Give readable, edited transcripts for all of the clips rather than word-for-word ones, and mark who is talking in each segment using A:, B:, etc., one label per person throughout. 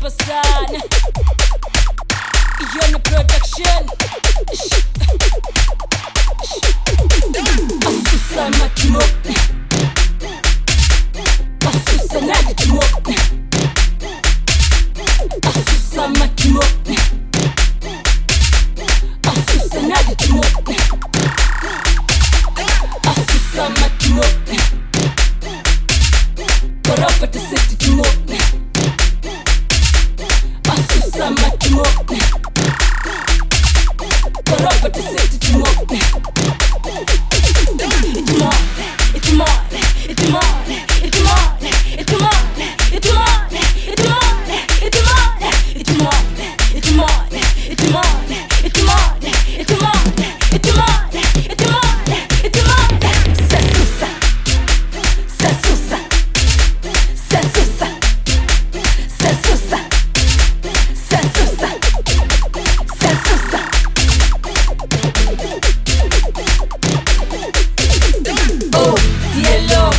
A: Mpasana. You're in the production. Asusa matimo. Asusa nadimo. Asusa matimo. Asusa nadimo. Asusa matimo. Koropa te seti timo. Asusa matimo. Koropa te seti timo. It's on, it's on, it's on, it's on, it's on, it's on, it's on, it's on, it's on, it's on, it's on, it's on, it's on, it's on, it's on. Sasusa, sasusa, sasusa, sasusa, sasusa, sasusa. Oh, dielo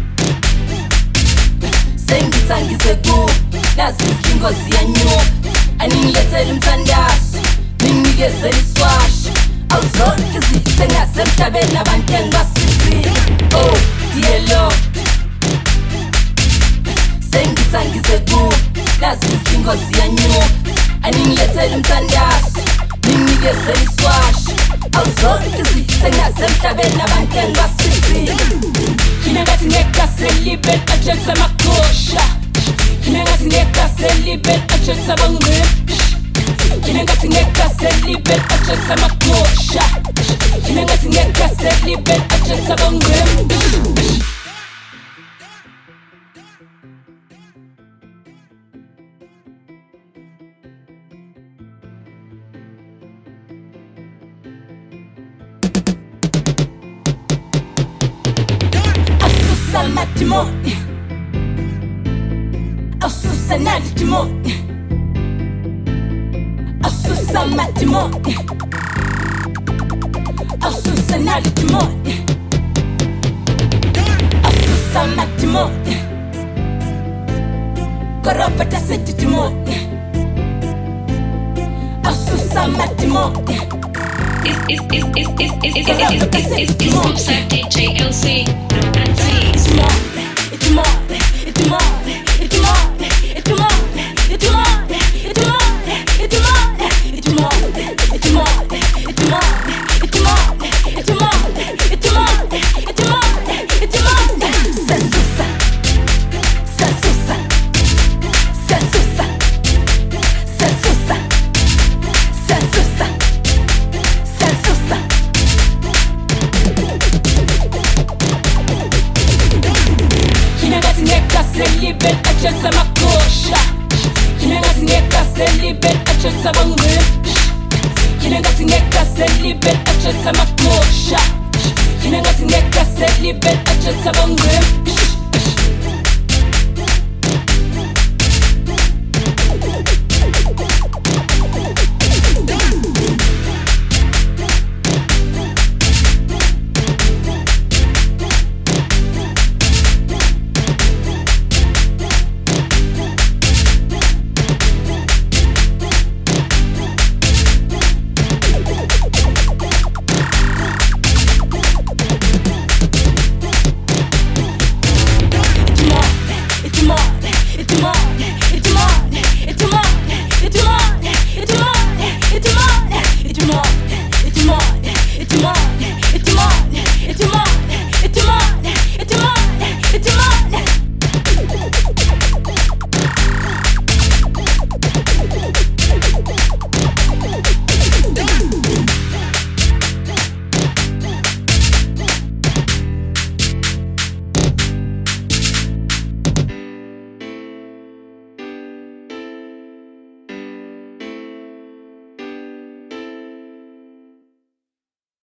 A: sengitsangize ku nazithi ingozi yanyo aningilethele umthandazo ninginikeze iswash awuzonke izithe ngasemhlabeni abantu engibasizile. Oh, dielo sengitsangize ku nazithi ingozi yanyo aningilethele umthandazo ninginikeze iswash awuzonke izithe ngasemhlabeni abantu engibasizile. Kina ngathi ngekaselibe ajetsa makosha. Kina ngathi ngekaselibe ajetsa bangwe. Kina ngathi ngekaselibe ajetsa makosha. Kina ngathi ngekaselibe ajetsa bangwe. Asusa matimo. Asusa nadimo. Asusa matimo. Asusa nadimo. Asusa matimo. Koropa te seti timo. Asusa matimo.
B: It's Upset DJ LC.
A: It's more, it's more, it's more, it's more, it's more, it's more, it's more, it's more, it's more, it's more, it's more, it's more, it's more, it's more, it's more, it's more. Sasusa, sasusa, sasusa, sasusa, sasusa, sasusa. Kina ngathi ngekaselibe ajetsa makosha. Kina ngathi ngekaselibe ajetsa bangwe. Kina ngathi ngekaselibe ajetsa makosha. Kina ngathi ngekaselibe ajetsa bangwe.